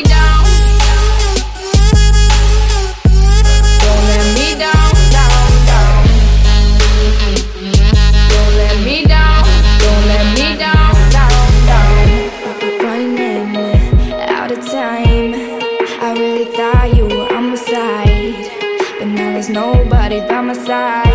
down. Don't let me down, down, down. Don't let me down, don't let me down, down, down. Running out of time, I really thought you were on my side, but now there's nobody by my side.